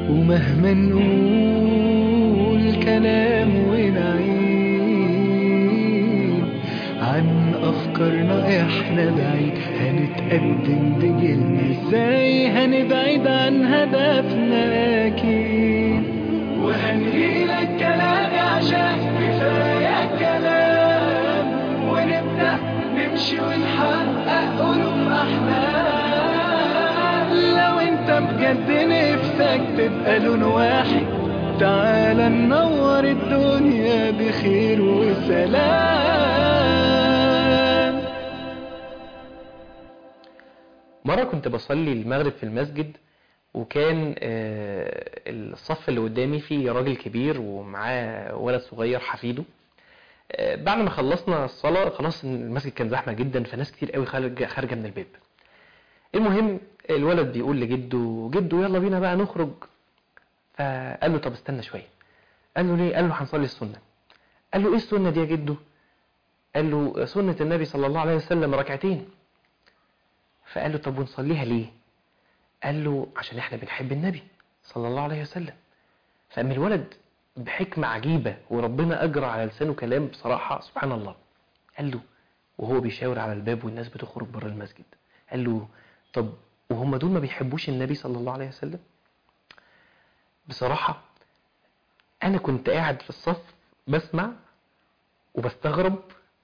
ومهما نقول كلام ونعيد عن أفكارنا إحنا بعيد، هنتقدم بجيلنا إزاي هنبعد عن هدفنا أكيد. وهنهيلك كلامي عشان كفاية كلام، ونبدأ نمشي ونحقق ألوف أحلام. لو أنت بجد نفسك تبقى لون واحد، تعال ننور الدنيا بخير وسلام. مرة كنت بصلي المغرب في المسجد، وكان الصف اللي قدامي فيه راجل كبير ومعاه ولد صغير حفيده. بعد ما خلصنا الصلاة خلاص المسجد كان زحمة جدا، فناس كتير قوي خارجة من الباب. المهم الولد بيقول لجده: جده يلا بينا بقى نخرج. فقال له: طب استنى شوية. قال له: ليه؟ قال له: هنصلي السنة. قال له: ايه السنة دي يا جده؟ قال له: سنة النبي صلى الله عليه وسلم ركعتين. فقال له: طب ونصليها ليه؟ قال له: عشان احنا بنحب النبي صلى الله عليه وسلم. فأما الولد بحكمة عجيبة وربنا أجرى على لسانه كلام بصراحة سبحان الله، قال له وهو بيشاور على الباب والناس بتخرج بره المسجد، قال له: طب وهم دول ما بيحبوش النبي صلى الله عليه وسلم؟ بصراحة أنا كنت قاعد في الصف بسمع وبستغرب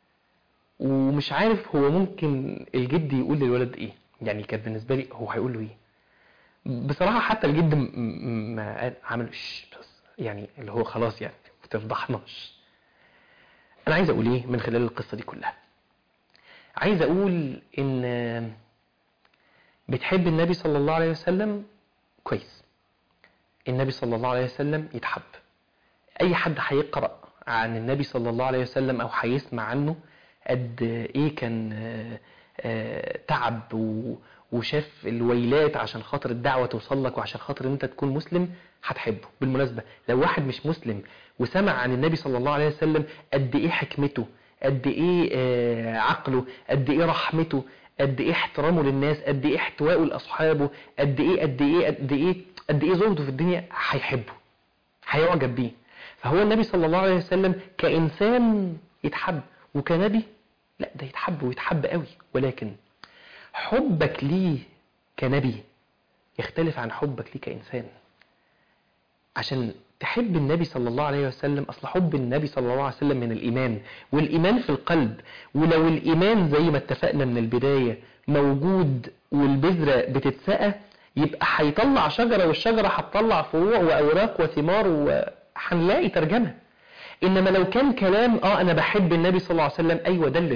ومش عارف هو ممكن الجد يقول للولد إيه. يعني كان بالنسبة لي هو هيقول له إيه بصراحة. حتى الجد ما عملش بس يعني اللي هو خلاص يعني ما تفضحناش. أنا عايز أقول إيه من خلال القصة دي كلها؟ عايز أقول إن بتحب النبي صلى الله عليه وسلم كويس، النبي صلى الله عليه وسلم يتحب. أي حد هيقرأ عن النبي صلى الله عليه وسلم أو هيسمع عنه قد إيه كان تعب وشاف الويلات عشان خاطر الدعوة توصل لك وعشان خاطر ان انت تكون مسلم، هتحبه. بالمناسبة لو واحد مش مسلم وسمع عن النبي صلى الله عليه وسلم قد ايه حكمته، قد ايه عقله، قد ايه رحمته، قد ايه احترامه للناس، قد ايه احتوائه لاصحابه، قد ايه قد ايه قد ايه قد ايه زهده في الدنيا، هيحبه، هيعجب بيه. فهو النبي صلى الله عليه وسلم كإنسان يتحب، وكنبي لا ده يتحب ويتحب قوي. ولكن حبك ليه كنبي يختلف عن حبك ليه كإنسان. عشان تحب النبي صلى الله عليه وسلم، أصل حب النبي صلى الله عليه وسلم من الإيمان، والإيمان في القلب. ولو الإيمان زي ما اتفقنا من البداية موجود والبذرة بتتسقى، يبقى هيطلع شجرة والشجرة هتطلع فروع وأوراق وثمار وهنلاقي ترجمة. إنما لو كان كلام أنا بحب النبي صلى الله عليه وسلم، أيوة دلل.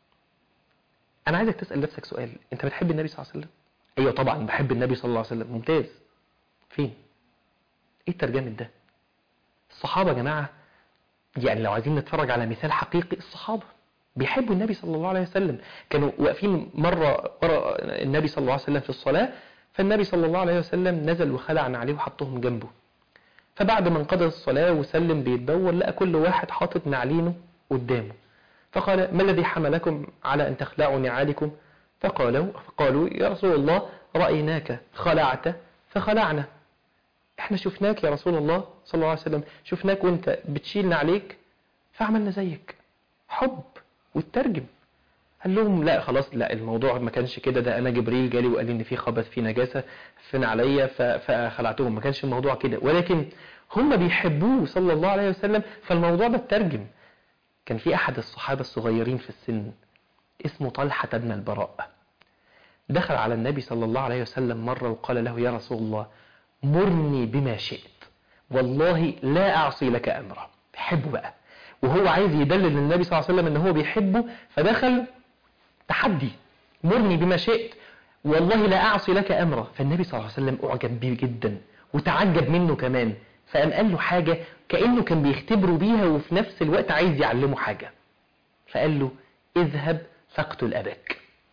أنا عايزك تسأل نفسك سؤال: أنت بتحب النبي صلى الله عليه وسلم؟ أيوة طبعا بحب النبي صلى الله عليه وسلم. ممتاز. فين؟ إيه الترجمة ده؟ الصحابة يا جماعة، يعني لو عايزين نتفرج على مثال حقيقي، الصحابة بيحبوا النبي صلى الله عليه وسلم. كانوا واقفين مرة ورا النبي صلى الله عليه وسلم في الصلاة، فالنبي صلى الله عليه وسلم نزل وخلع عليه وحطهم جنبه. فبعد ما انقضى الصلاة وسلم بيتدور، لقى كل واحد حاطط نعلينه قدامه. فقال: ما الذي حملكم على أن تخلعوا نعالكم؟ فقالوا: يا رسول الله رأيناك خلعت فخلعنا. احنا شفناك يا رسول الله صلى الله عليه وسلم، شفناك وانت بتشيلنا عليك فعملنا زيك. حب. والترجم قال لهم: لا خلاص، لا الموضوع ما كانش كده، ده انا جبريل جالي وقال لي ان في خبث، في نجاسة فين عليا فخلعتهم. ما كانش الموضوع كده، ولكن هم بيحبوه صلى الله عليه وسلم، فالموضوع ده اترجم. كان في احد الصحابة الصغيرين في السن اسمه طلحة بن البراء، دخل على النبي صلى الله عليه وسلم مرة وقال له: يا رسول الله مرني بما شئت والله لا أعصي لك أمرا. بيحبه بقى، وهو عايز يدلل النبي صلى الله عليه وسلم ان هو بيحبه، فدخل تحدي: مرني بما شئت والله لا أعصي لك أمرا. فالنبي صلى الله عليه وسلم أعجب بيه جدا وتعجب منه كمان، فقام قال له حاجة كأنه كان بيختبره بيها وفي نفس الوقت عايز يعلمه حاجة. فقال له: اذهب فاقتل أباك.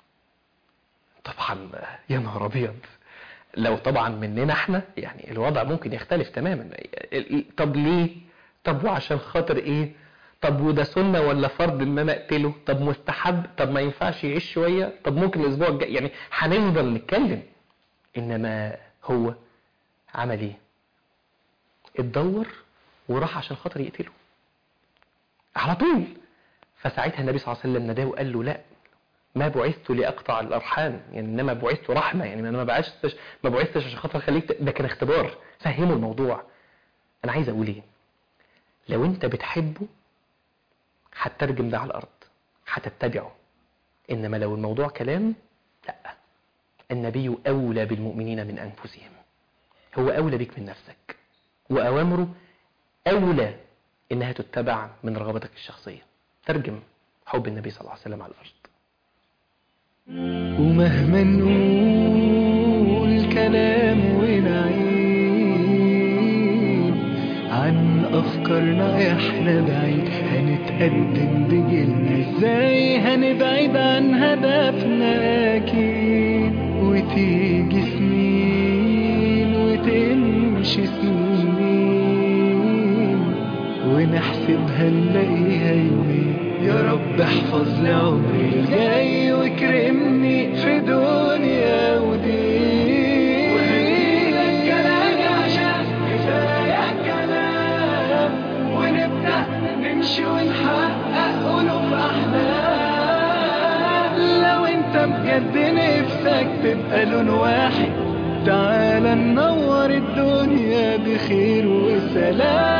طبعا يا نهار أبيض، لو طبعا مننا احنا يعني الوضع ممكن يختلف تماما. طب ليه؟ طب وعشان خاطر ايه؟ طب وده سنة ولا فرض ان انا اقتله؟ طب مستحب؟ طب ما ينفعش يعيش شوية؟ طب ممكن الاسبوع الجاي؟ يعني هنفضل نتكلم. انما هو عمل ايه؟ اتدور وراح عشان خاطر يقتله على طول. فساعتها النبي صلى الله عليه وسلم نداه وقال له لا، ما بعثت لأقطع الأرحام، يعني إنما بعثت رحمة، يعني أنا ما بعثتش عشان خاطر خليك، ده كان اختبار. فهموا الموضوع. أنا عايز أقول إيه؟ لو أنت بتحبه هتترجم ده على الأرض، هتتبعه. إنما لو الموضوع كلام، لا. النبي أولى بالمؤمنين من أنفسهم، هو أولى بك من نفسك، وأوامره أولى إنها تتبع من رغبتك الشخصية. ترجم حب النبي صلى الله عليه وسلم على الأرض. ومهما نقول كلام ونعيد عن أفكارنا إحنا بعيد، هنتقدم بجيلنا إزاي هنبعد عن هدفنا أكيد. وتيجي سنين وتمشي سنين ونحسبها نلاقيها يومين. يا رب احفظ لي عمري الجاي واكرمني في دنيا ودين. وهجيلك كلام عشان كفاية كلام، ونبدأ نمشي ونحقق ألوف أحلام. لو انت بجد نفسك تبقى لون واحد، تعال ننور الدنيا بخير وسلام.